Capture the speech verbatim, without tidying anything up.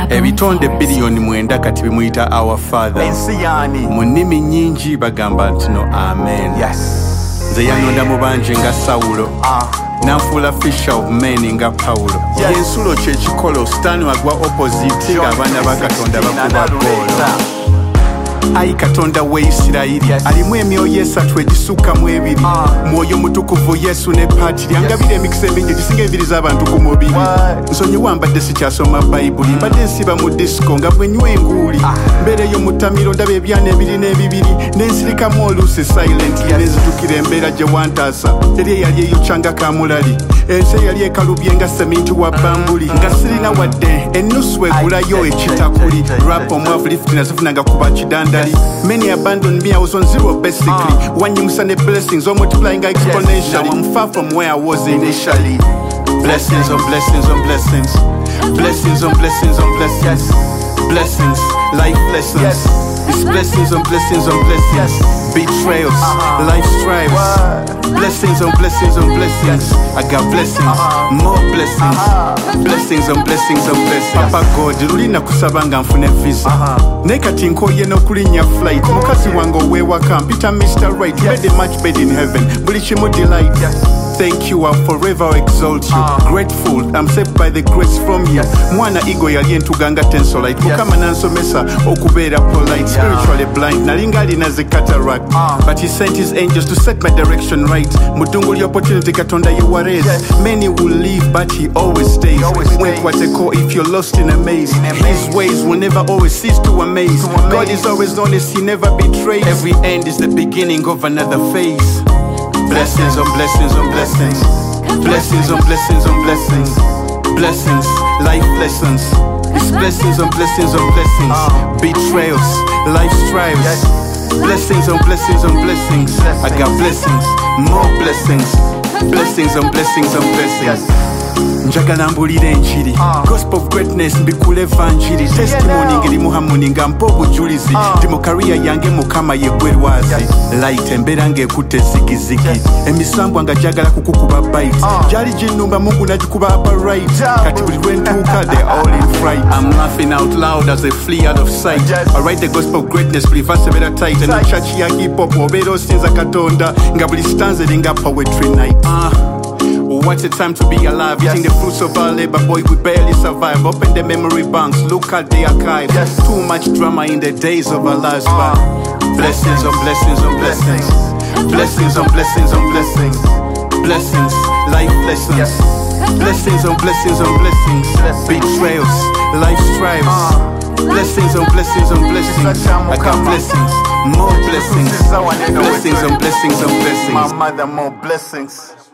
ebitonde biliyoni mwenda kati bimuyita our father. Mu nnimi nnyingi bagamba nti no amen. Nze yanonda mu bangi nga Sawulo, nanfuula fisher of men nga Pawulo. Yensulo kye kikolo sitaani wagwa opposite ng'abaana ba Katonda bakuba goolo. Ayi Katonda we Isirayiri alimu emyoyo esatu egisukkamu ebiri, mwoyo mutukuvu Yesu ne paatiri angabira emikisa emingi gisinga ebiri z'abantu ku mubiri. Nsonyiwa mbadde sikyasoma bayibuli, mbadde nsiba mu disco nga bwenywa enguuli, mbeereyo mu ttamiro ndaba ebyana ebiri n'ebibiri n'ensirikamu oluusi silently nezitukira embeera gye wantaasa. Eri eyali eyukyanga kamulali, ensi eyali ekalubye nga seminti wa bambuli, nga sirina wadde ennusu egulayo ekitakuli. Rap omwavu lift nazifunanga kuba kidandali. Many abandoned me, I was on zero basically. One you Sunday blessings all multiplying exponentially. Now I'm far from where I was initially. Blessings on blessings on blessings, blessings on blessings on blessings, blessings, life lessons. It's blessings on blessings on blessings, betrayals, life strives. Blessings on blessings on blessings. I got blessings, more blessings. Blessings on blessings on blessings. Papa God, lulina kusabanga nfune visa. Nekati nkoye n'okulinnya flight. Mukazi wange ow'ewaka mpita Mister Right. Made much bed in heaven. Buli kimu delight. Thank you, I'll forever exalt you. Grateful, I'm saved by the grace from you. Mwana ego yali entuganga tensolite. Mukama nansomesa okubeera polite. Spiritually blind, nalinga alina ze cataract. But he sent his angels to set my direction right. Mudunguli opportunity Katonda you are raised. Many will leave, but he always stays. When what they call if you're lost in a maze. His ways will never always cease to amaze. God is always honest, he never betrays. Every end is the beginning of another phase. Blessings on blessings on blessings, blessings on blessings on blessings, blessings, life lessons. It's blessings on blessings on blessings, betrayals, life strives. Blessings on blessings on blessings. I got blessings, more blessings, blessings on blessings on blessings. Njagala mbulire enjiri, gospel of greatness mbikule evanjiri, testimony ngirimu harmony nga mpa obujulizi, ndi mu career yange Mukama ye gwe lwazi. Light embeera ng'ekutte zigizigi, emisambwa nga gyagala kukukuba bite, gyali ginnumba Mungu nagikuba upright, kati buli lwe ntuuka they all in fright. I'm laughing out loud as they flee out of sight. I write the gospel of greatness buli verse ebeera tight, and the church ya hip hop obeera osinza Katonda nga buli stanza eringa poetry night. uh. What a time to be alive, eating the fruits of our labor, boy, we barely survive. Open the memory banks, look at the archive. Too much drama in the days of our lives, but blessings on blessings on blessings, blessings on blessings on blessings, blessings, life lessons. Blessings on blessings on blessings, betrayals, life strives. Blessings on blessings on blessings, I got blessings, more blessings, blessings on blessings on blessings. My mother, more blessings.